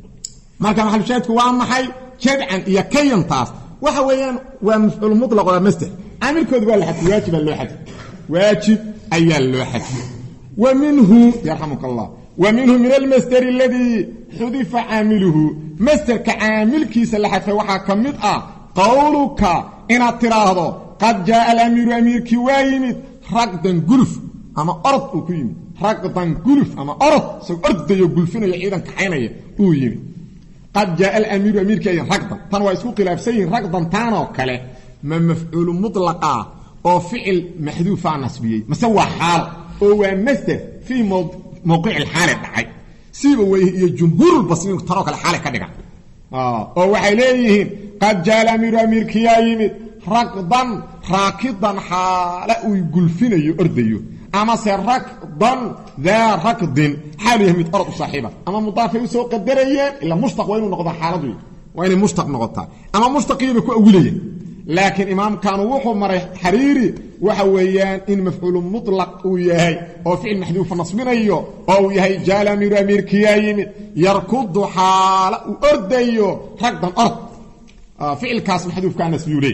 ما كان محل شاهدك وعما حي جدعا إيا كيا تاس وحويان ومفعول مطلق ولا مستر عامل كود ولا حد واجب اللوحة واجب أي اللوحة ومنه يرحمك الله ومنه من المستر الذي حذف عامله مستر كعامل كيس اللحة وحا كمد آه قولك إن اعتراضه قد جاء الأمير أمير كوايمد رقدا قلف أما أرض أكيمد رقدا قلف أما أرض سو أرض ديو قلفين يعيدا كحيني أويمد قد جاء الأمير أمير كوايمد رقدا تنوى يسوق لابسين رقدا تانا وكاله ما مفعول مطلقا أو فعل محذوف عن نسبيه مسوى حال هو مستر في موقع الحالة دعي سيبوا جمهور البصريين ترك الحالة كدغا اه او عليهم قد جاء الامير امير كيايمد ركضا راكضا حاله يقلفين يرديو اما سركضا ذا ركض حال يهمد ارض صاحبه اما مضاف يسو قدريين الا مشتق وين نقض حالته وين مشتق نقطه اما مشتق يبقى اوليه لكن امام كانوا وحو مري حريري وحويان ان مفعول مطلق وياهي او فعل محذوف نصبنيو او ياهي جال امير امير كيايم يركض حال ارديو ركضا ارض آه فعل كاس محذوف كان نسبيولي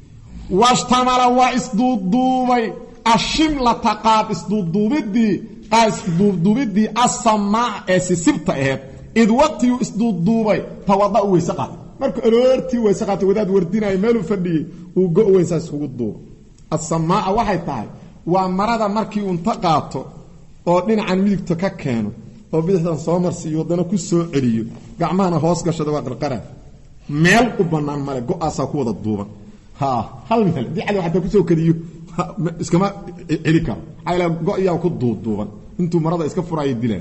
واشتمل واسدودوبي الشمله قاد اسدودوبدي قاس اسدودوبدي السماع اسسبت اهب اذ وقت اسدودوبي توضا وسقط marka aroortii way saqaatay wadaad wardinay meel u fadhiyay uu go weynsaas ugu duubo as-samaa waxay tahay waa marada markii uu inta qaato oo dhinacan midigta ka keeno oo bidixdan soo marsiyo wadana ku soo celiyo gacmahana hoos gashada waa qarqara meel u banaan male go'aasa ku wada duuban ha hal meel dicada waxa ku soo kadiyo iskama celi karo ayla go'yaa ku duuduuban intuu marada iska furaay dilay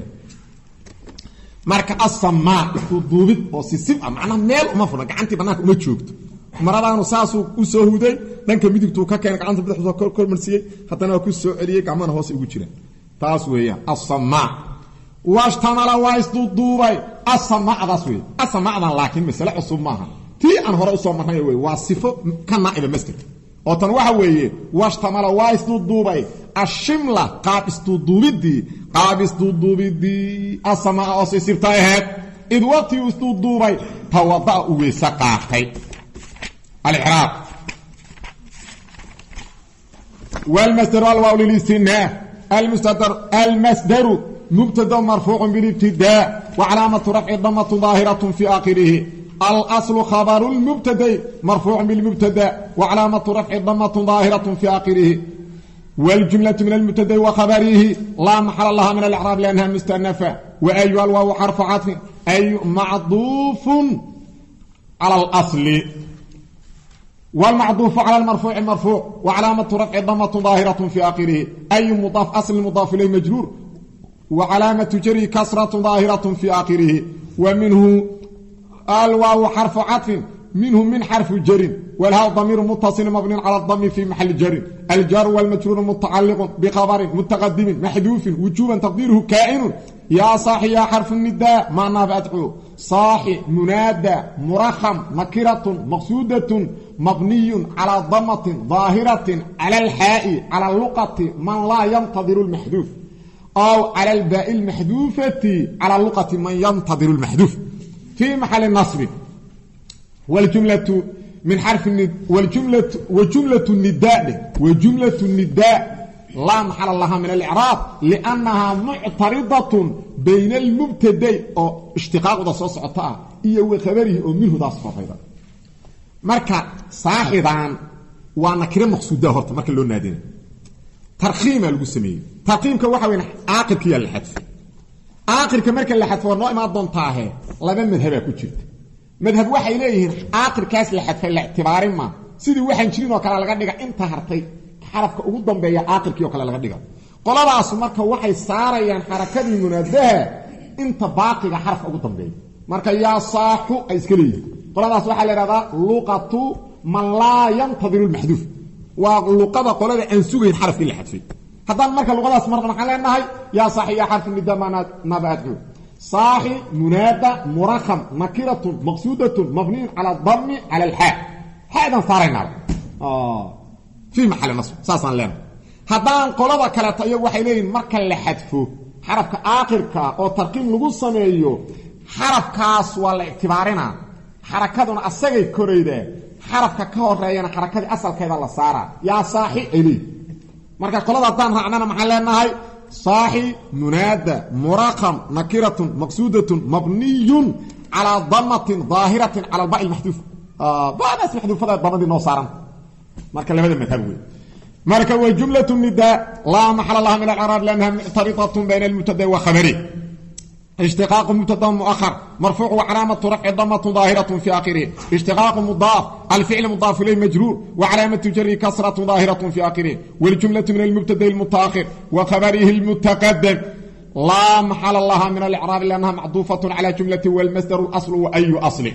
marka as-samaa duubid oo si sib ah macna meel uma furo gacantii banaanka uma joogto maradaanu saasu u soo huday dhanka midigtu ka keen gacanta bidixdu kor kor marsiyay hadana ku soo celiyay gacmaha hoos ugu jiraan taas weeyaan as-samaa washtamala waisduubay as-samaa daas weey as-samaa laakiin mas'ala cusub maaha tii aan hore u soo marnay weey waa sifo ka naa'ib masjid oo tan waxa weeye washtamala waisduubay الشملة قابس دوبيدي قابس دوبيدي السماء أصيصبتها إذ وقت يستودوبي توضأ وسقاقي الإعراب والمصدر والواو للاستئناف المصدر المصدر مبتدا مرفوع بالابتداء وعلامة رفع ضمة ظاهرة في آخره الأصل خبر المبتدا مرفوع بالمبتدا وعلامة رفع ضمة ظاهرة في آخره والجملة من المبتدا وخبره لا محل لها من الإعراب لأنها مستأنفة وأي الواو حرف عطف أي معطوف على الأصل والمعطوف على المرفوع مرفوع وعلامة رفع ضمة ظاهرة في آخره أي مضاف أصل المضاف إليه مجرور وعلامة جري كسرة ظاهرة في آخره ومنه الواو حرف عطف منه من حرف جر والهاء ضمير متصل مبني على الضم في محل جر الجار والمجرور متعلق بخبر متقدم محذوف وجوبا تقديره كائن يا صاحي يا حرف النداء ما نافعته صاحي منادى مرخم نكرة مقصودة مبني على ضمة ظاهرة على الحاء على اللقة من لا ينتظر المحذوف أو على الباء المحذوفة على اللقة من ينتظر المحذوف في محل النصب والجملة من حرف الند والجملة وجملة النداء وجملة النداء لا محل لها من الإعراب لأنها معترضة بين المبتدأ أو اشتقاق ذا صوصعتها إيه وخبره أو منه ذا صفحة مركا صاحبان وانا كريم مقصودة هورتا مركا اللون نادين ترخيم القسمية ترخيم كواحد آخر كيا اللي حدف آخر كمركا اللي حدف ورنوع ما أضن طاهي لابن من هبا كتشرت madhab waxay leeyihiin aakhirkaas la xadfay la ictibaarin ma sidii waxaan jirin oo kale laga dhiga inta hartay xarafka ugu dambeeya aakhirkii oo kale laga dhiga qoladaas marka waxay saarayaan xarakadii munaadaha inta baaqiga xarafka ugu dambeeya marka yaa saaxu ay iska leeyihiin qoladaas waxaa la yidhahdaa luqatu man laa yantadiru lmaxduuf waa luqada qolada aan sugayn xarafkii la xadfay haddaan marka luqadaas marna maxaan leenahay yaa saaxi yaa xarfu nida mabaadcu saaxi munaada murakam nakiratun maqsuudatun mabniyun cala dami cala alxaa xaadan saaraynaa fii maxali nasb saasaan leenahay haddaan qolada kaleeto iyagu waxay leeyihin marka la xadfo xarafka aakhirka oo tarqiim lagu sameeyo xarafkaas waa la ictibaarinaa xarakaduna asagay koraydaa xarafka ka horeeyana xarakadii asalkeeda la saaraa yaa saaxi ay leeyihin marka qolada haddaan raacnana maxaan leenahay saaxi munaada murakam nakiratun maqsuudatun mabniyun calaa damatin daahiratin cala alba maxduuf badaas maxduufada damadii noo saaran marka labada madhab wey marka wa jumlatu nidaa laa maxala laha min alcraab liannaha muctaridatun bayna almubtada wa khabari اشتقاق مبتدا مؤخر مرفوع وعلامه رفع ضمه ظاهره في اخره اشتقاق مضاف الفعل مضاف اليه مجرور وعلامه جره كسره ظاهره في اخره والجمله من المبتدا المتاخر وخبره المتقدم لا محل لها من الاعراب لانها معطوفه على جمله والمصدر الاصل واي اصل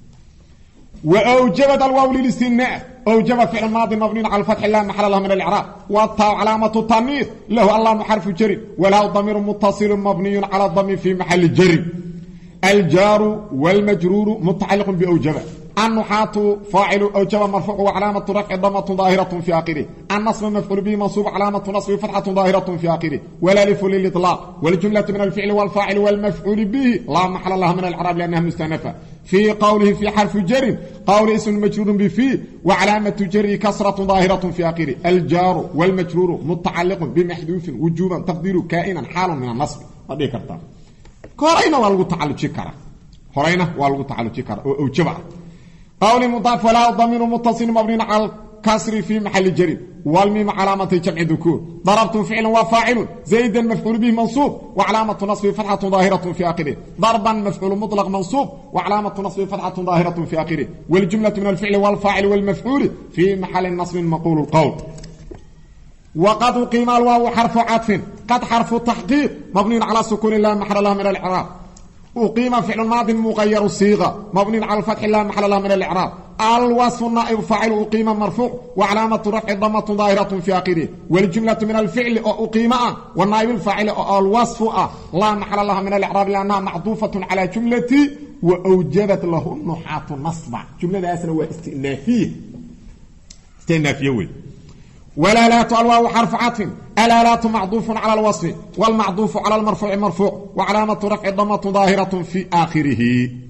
واوجبت الواو للاستثناء اوجب فعل ماضي مبني على الفتح لا محل له من الاعراب والتاء علامه التانيث له اللام حرف جر وله ضمير متصل مبني على الضم في محل جر الجار والمجرور متعلق باوجب النحات فاعل اوجب مرفوع وعلامه رفع ضمه ظاهره في اخره النصب مفعول به منصوب علامه نصب فتحه ظاهره في اخره ولا الف للاطلاق والجمله من الفعل والفاعل والمفعول به لا محل لها من الاعراب لانها مستأنفه في قوله في حرف جر قول اسم مجرور بفي وعلامه جره كسره ظاهره في اخره الجار والمجرور متعلق بمحذوف وجوبا تقديره كائنا حال من النصب ودي كرتا كورينا والغو تعلق كره هورينا والغو تعلق كره او جبع قول مضاف ولا ضمير متصل مبني على الكسر في محل جر والميم علامه جمع ذكور ضربت فعل وفاعل زيدا مفعول به منصوب وعلامه نصبه فتحه ظاهره في اخره ضربا مفعول مطلق منصوب وعلامه نصبه فتحه ظاهره في اخره والجمله من الفعل والفاعل والمفعول في محل نصب مقول القول وقد قيم الواو حرف عطف قد حرف تحقيق مبني على سكون لا محل له من الاعراب وقيم فعل ماض مغير الصيغه مبني على الفتح لا محل له من الاعراب الوصف النائب فاعل أقيم مرفوع وعلامة رفع ضمة ظاهرة في آخره والجملة من الفعل أقيم والنائب الفاعل الوصف لا محل لها من الإعراب لأنها معطوفة على جملة وأوجبت له النحاة نصب جملة أسنى واستئنافية استئنافية ولا لا الواو حرف عطف الا لا معطوف على الوصف والمعطوف على المرفوع مرفوع وعلامة رفع ضمة ظاهرة في آخره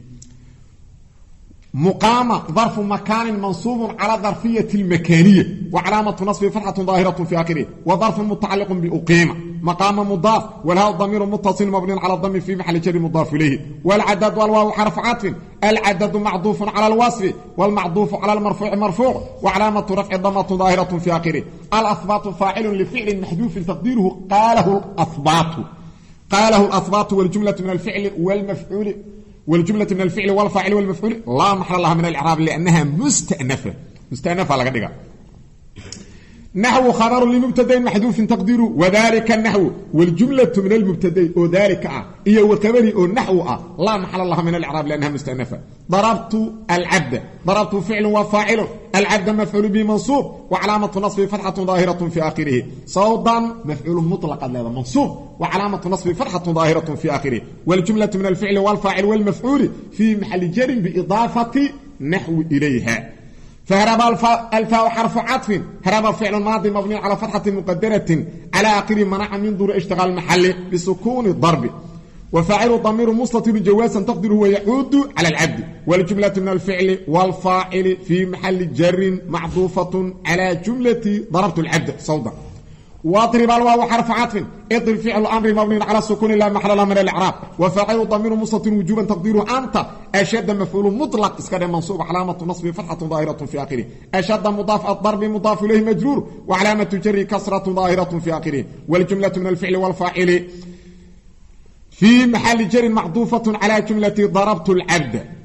مقامة ظرف مكان منصوب على ظرفية المكانية وعلامة نصب فتحة ظاهرة في آخره وظرف متعلق بأقيمة مقام مضاف والهاء ضمير متصل مبني على الضم في محل جر مضاف إليه والعدد والواو حرف عطف العدد معطوف على الوصف والمعطوف على المرفوع مرفوع وعلامة رفع ضمة ظاهرة في آخره الأثبات فاعل لفعل محذوف تقديره قاله الأثبات قاله الأثبات والجملة من الفعل والمفعول والجملة من الفعل والفاعل والمفعول لا محل لها من الإعراب لأنها مستأنفة مستأنفة على قدقة نحو خبر لمبتدا محذوف تقديره وذلك النحو والجملة من المبتدا وذلك هي وكبري النحو لا محل لها من الإعراب لأنها مستأنفة ضربت العبد ضربت فعل وفاعل العبد مفعول به منصوب وعلامة نصبه فتحة ظاهرة في آخره صوتا مفعول مطلق هذا منصوب وعلامة نصبه فتحة ظاهرة في آخره والجملة من الفعل والفاعل والمفعول في محل جر بإضافة نحو إليها فهرب الفاء حرف عطف هرب فعل ماضي مبني على فتحة مقدرة على آخر منع من دور اشتغال محل بسكون الضرب وفاعل ضمير مستتر جوازا تقدر هو يعود على العبد والجملة من الفعل والفاعل في محل جر معطوفة على جملة ضربت العبد صودا واضرب الواو حرف عطف اضرب فعل الامر مبني على السكون لا محل له من الاعراب وفاعل ضمير مستتر وجوبا تقديره انت اشد مفعول مطلق اسكان منصوب علامه نصب فتحه ظاهره في اخره اشد مضاف الضرب مضاف اليه مجرور وعلامه جر كسره ظاهره في اخره والجمله من الفعل والفاعل في محل جر معطوفه على جمله ضربت العبد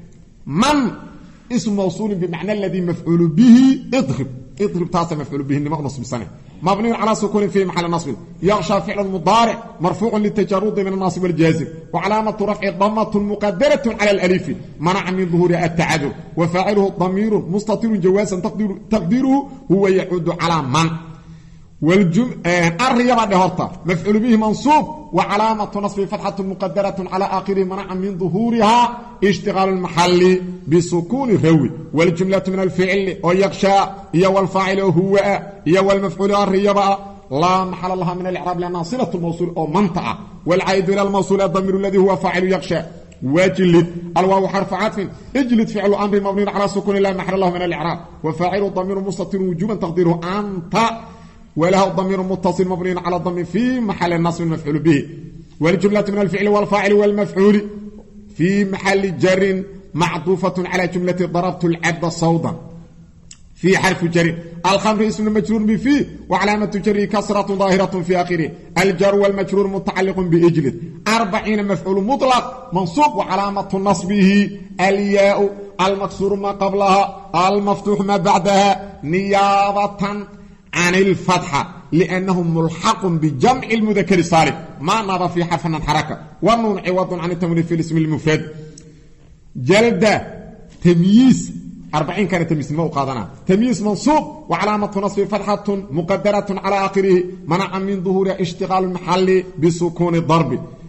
من اسم موصول بمعنى الذي مفعول به اضرب اضرب تاسع مفعول به نما نصب سنه مبني على سكون في محل نصب يغشى فعل مضارع مرفوع للتجرد من الناصب والجازم وعلامه رفع ضمه مقدره على الالف منع من ظهور التعذر وفاعله ضمير مستتر جوازا تقدير تقديره هو يعود على من والجم الرياض هرتا مفعول به منصوب وعلامه نصب فتحه مقدره على اخره منع من ظهورها اشتغال المحل بسكون الروي والجمله من الفعل ويغشى هي والفاعل هو هي والمفعول الرياض لا محل لها من الاعراب لانها صله الموصول او منطقه والعائد الى الموصول الضمير الذي هو فاعل يغشى وجلد الواو حرف عطف اجلد فعل امر مبني على سكون لا محل له من الاعراب وفاعل ضمير مستتر وجوبا تقديره انت وله الضمير متصل مبني على الضم في محل النصب المفعول به والجملة من الفعل والفاعل والمفعول في محل جر معطوفة على جملة ضربت العبد صودا في حرف جر الخمر اسم مجرور بفيه وعلامة جره كسرة ظاهرة في آخره الجر والمجرور متعلق بإجلد أربعين مفعول مطلق منصوب وعلامة نصبه الياء المكسور ما قبلها المفتوح ما بعدها نيابة عن الفتحة لأنه ملحق بجمع المذكر السالم ما نضى في حرف حركة والنون عوض عن التمويل في الاسم المفرد جلدة تمييز أربعين كان تمييز موقعنا تمييز منصوب وعلامة نصب فتحة مقدرة على آخره منع من ظهور اشتغال المحل بسكون الضرب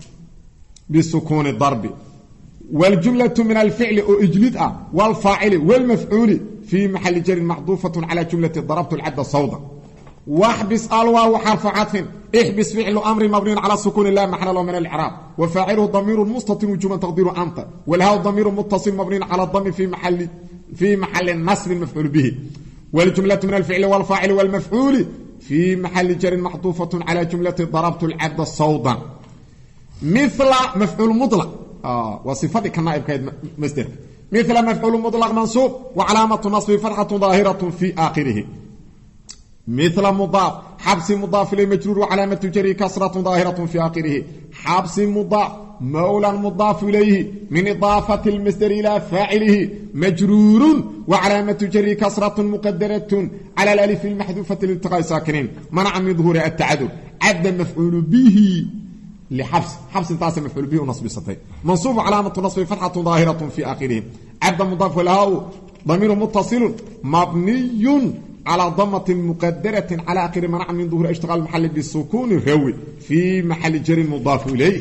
بسكون الضرب والجملة من الفعل أجلد والفاعل والمفعول في محل جر معطوفة على جملة ضربت العبد صودا واحبس الواو حرف عطف احبس فعل امر مبني على السكون لا محل له من الاعراب وفاعله ضمير مستتر وجوبا تقديره انت والهاء ضمير متصل مبني على الضم في محل في محل النصب المفعول به والجملة من الفعل والفاعل والمفعول في محل جر معطوفة على جملة ضربت العبد صودا مثل مفعول مطلق اه وصفته كنائب كيد مصدر مثل مفعول مطلق منصوب وعلامة نصب فتحة ظاهرة في آخره مثل مضاف حبس مضاف إليه مجرور وعلامة جره كسرة ظاهرة في آخره حبس مضاف مولى مضاف إليه من إضافة المصدر إلى فاعله مجرور وعلامة جره كسرة مقدرة على الألف المحذوفة لالتقاء ساكنين منع من ظهور التعذر عد مفعول به لحبس حبس تاسع مفعول به ونصب ستين منصوب علامة نصب فتحة ظاهرة في آخره عبد مضاف له ضمير متصل مبني على ضمة مقدرة على آخر منع من ظهور اشتغال المحل بالسكون الروي في محل جر مضاف إليه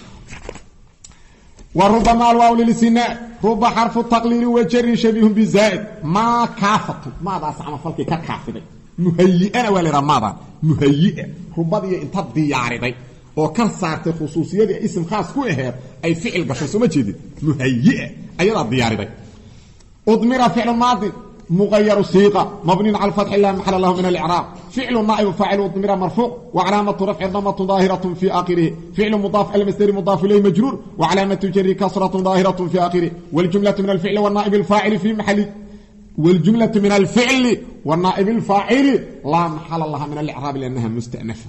وربما الواو للسناء رب حرف التقليل وجر شبيه بالزائد ما كافت ماذا سعى فلك ككافت مهيئة ولا رمضان مهيئة ربما انت دياري oo ka saartay khusuusiyada ism khaas ku aheed ay ficil gasho soo ma jeedid muhayyi'a ayada diyaariday udmira fi'l maadi مغير صيغه مبني على الفتح لا محل له من الاعراب فعل نائب فاعل ضمير مرفوع وعلامه رفع ضمه ظاهره في اخره فعل مضاف المصدر مضاف اليه مجرور وعلامه جره كسره ظاهره في اخره والجمله من الفعل والنائب الفاعل في محل والجمله من الفعل والنائب الفاعل لا محل لها من الاعراب لانها مستأنفه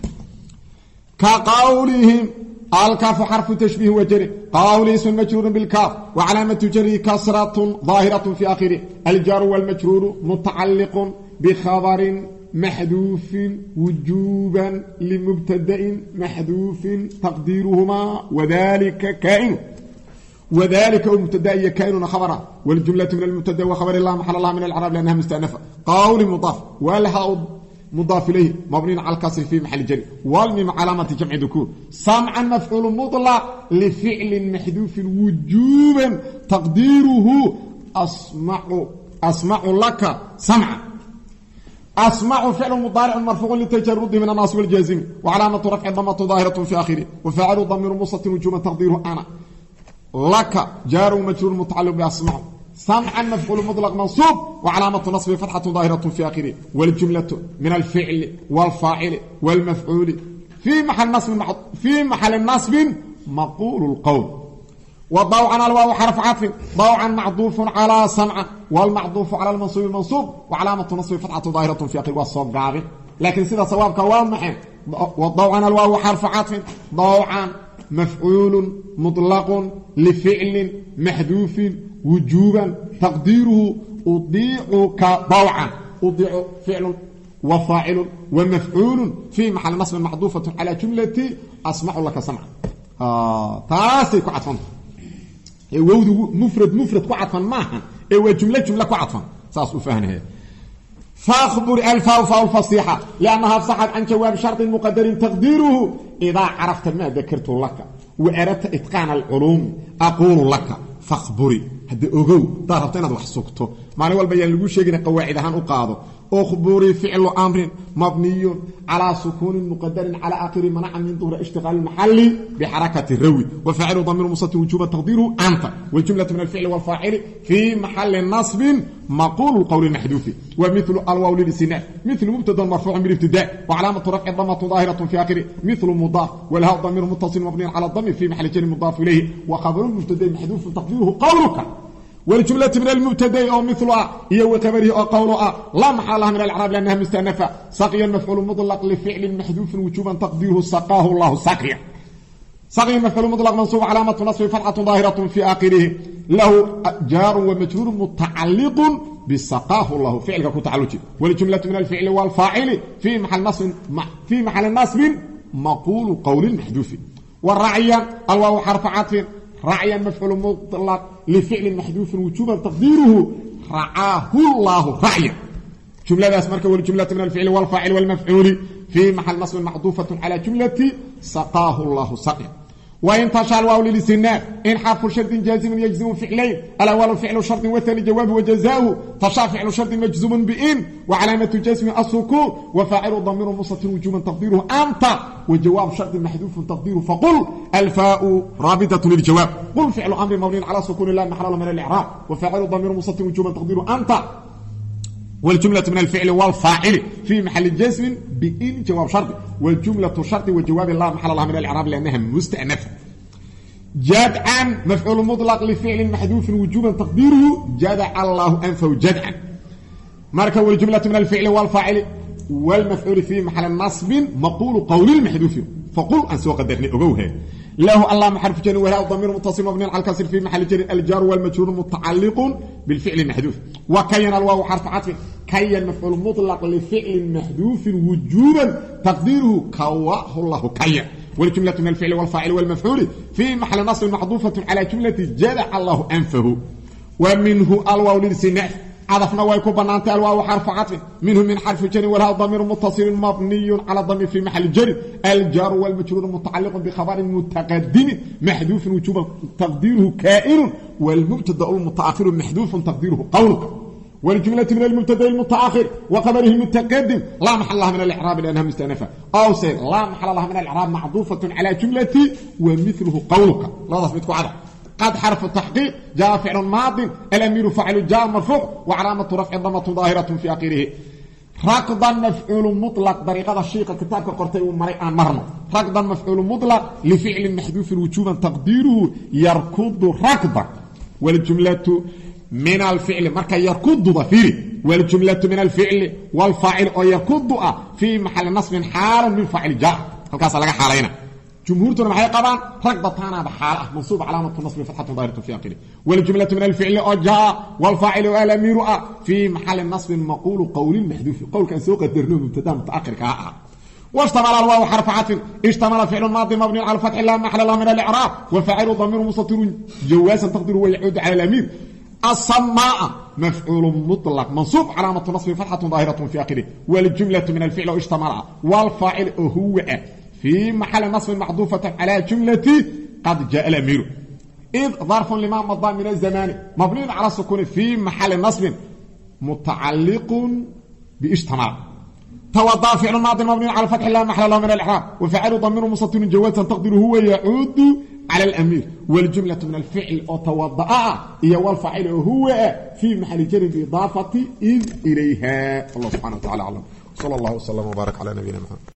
كقولهم الكاف حرف تشبيه وجر قول اسم مجرور بالكاف وعلامة جره كسرة ظاهرة في آخره الجار والمجرور متعلق بخبر محذوف وجوبا لمبتدأ محذوف تقديرهما وذلك كائن وذلك المبتدأ كائن خبره والجملة من المبتدأ وخبر الله محل الله من العرب لأنها مستأنفة قول مضاف والها مضاف إليه مبني على الكسر في محل جر والميم علامة جمع ذكور سمعا مفعول مطلق لفعل محذوف وجوبا تقديره أسمع أسمع لك سمعا أسمع فعل مضارع مرفوع للتجرد من الناصب والجازم وعلامة رفع ضمة ظاهرة في آخره وفاعل ضمير مستتر وجوبا تقديره أنا لك جار مجرور متعلق بأسمع سمعا مفعول مطلق منصوب وعلامة نصب فتحة ظاهرة في آخره والجملة من الفعل والفاعل والمفعول في محل نصب في محل نصب مقول القول وضوعا الواو حرف عطف ضوعا معطوف على سمعا والمعطوف على المنصوب المنصوب وعلامة نصب فتحة ظاهرة في آخره والصواب قابل لكن سيدا صوابك واضح وضوعا الواو حرف عطف ضوعا مفعول مطلق لفعل محذوف وجوبا تقديره أطيعك طوعا أطيع فعل وفاعل ومفعول في محل نصب محذوفة على جملة أسمع لك سمعا آه تاسي كعطفا وود مفرد مفرد كعطفا معها ايوه جملة جملة كعطفا ساس وفهنها فاخبر الفاء فاء الفصيحة لأنها فصحت عن جواب شرط مقدر تقديره إذا عرفت ما ذكرت لك وأردت إتقان العلوم أقول لك فاخبري هدي أغو ضربتين هذا وحسوكته معنى والبيان لقول شيء قواعد هان أقاضه أخبري فعل أمر مبني على سكون مقدر على آخر منع من ظهور اشتغال المحل بحركة الروي وفعل ضمير مستتر وجوبا تقديره أنت والجملة من الفعل والفاعل في محل نصب مقول القول المحذوف ومثل الواو للاستئناف مثل مبتدا مرفوع بالابتداء وعلامة رفع ضمة ظاهرة في آخره مثل مضاف والهاء ضمير متصل مبني على الضم في محل جر مضاف إليه وخبر المبتدا محذوف تقديره قولك والجملة من المبتدا أو مثلها هي وخبره أو قولها لا محل لها من الإعراب لأنها مستأنفة سقيا مفعول مطلق لفعل محذوف وجوبا تقديره سقاه الله سقيا سقيا مفعول مطلق منصوب علامة نصب فتحة ظاهرة في آخره له جار ومجرور متعلق بسقاه الله فعل كتعلق والجملة من الفعل والفاعل في محل نصب في محل نصب مقول قول المحذوف والرعيا الواو حرف عطف رعيا مفعول مطلق لفعل محذوف وجوبا تقديره رعاه الله رعيا جملة اسمرك والجملة من الفعل والفاعل والمفعول في محل نصب محذوفة على جملة سقاه الله سقيا وإن تشاء الواو للاستئناف إن حرف شرط جازم يجزم فعلين الأول فعل شرط والثاني جواب وجزاؤه تشاء فعل شرط مجزوم بإن وعلامة جزم السكون وفاعل ضمير مستتر وجوبا تقديره أنت وجواب شرط محذوف تقديره فقل الفاء رابطة للجواب قل فعل أمر مبني على سكون لا محل له من الإعراب وفاعل ضمير مستتر وجوبا تقديره أنت والجملة من الفعل والفاعل في محل جزم بإن جواب شرط والجملة شرط وجواب الله محل الله من الإعراب لأنها مستأنفة جدعا مفعول مطلق لفعل محذوف وجوبا تقديره جدع الله أنفه جدعا مركب والجملة من الفعل والفاعل والمفعول في محل نصب مقول قول المحذوف فقل أن سوى قدرني أقوها له الله محرف جر وهاء ضمير متصل مبني على الكسر في محل جر الجار والمجرور متعلق بالفعل المحذوف وكين الواو حرف عطف كين مفعول مطلق لفعل محذوف وجوبا تقديره كواه الله كين والجملة من الفعل والفاعل والمفعول في محل نصب محذوفة على جملة جدع الله أنفه ومنه الواو للاستئناف عرفنا ويكون بنانت الواو حرف عطف منه من حرف جر والهاء ضمير متصل مبني على الضمير في محل جر الجار والمجرور متعلق بخبر متقدم محذوف وجوبا تقديره كائن والمبتدا المتاخر محذوف تقديره قولك والجملة من المبتدا المتاخر وخبره المتقدم لا محل لها من الاعراب لانها مستأنفة او سير لا محل لها من الاعراب معطوفة على جملة ومثله قولك لا تصبتك عدد قد حرف التحقيق جاء فعل ماض الامير فعل جاء مرفوع وعلامه رفع ضمه ظاهره في اخره ركضا مفعول مطلق طريقه الشيخ كتابك قرتي ومري ان مرنا ركضا مفعول مطلق لفعل محذوف وجوبا تقديره يركض ركضا والجمله من الفعل مركا يركض ضفير والجمله من الفعل والفاعل او يركض في محل نصب حال من فاعل جاء halkaas laga xaaleena جمهورتنا maxay qabaan raqdatana bixaala منصوب علامه النصب فتحه ظاهره في اخره والجمله من الفعل اجاء والفاعل والامير في محل النصب مقول قول المحذوف قول كان سوق قدرناه مبتدا متاخر كا واشتمل الواو حرف عطف اشتمل فعل ماضي مبني على الفتح لا محل له من الاعراب وفاعل ضمير مستتر جوازا تقديره ويعود على الامير الصماء مفعول مطلق منصوب علامه النصب فتحه ظاهره في اخره والجمله من الفعل اشتمل والفاعل هو في محل نصب محذوفة على جملة قد جاء الأمير إذ ظرف لما مضى من الزمان مبني على السكون في محل نصب متعلق باشتمال توضع فعل ماضي مبني على الفتح لا محل له من الإعراب وفعل ضمير مستتر جوازا تقديره هو يعود على الأمير والجملة من الفعل أو توضأ هي والفاعل هو في محل جر بإضافة إذ إليها الله سبحانه وتعالى أعلم صلى الله وسلم وبارك على نبينا محمد.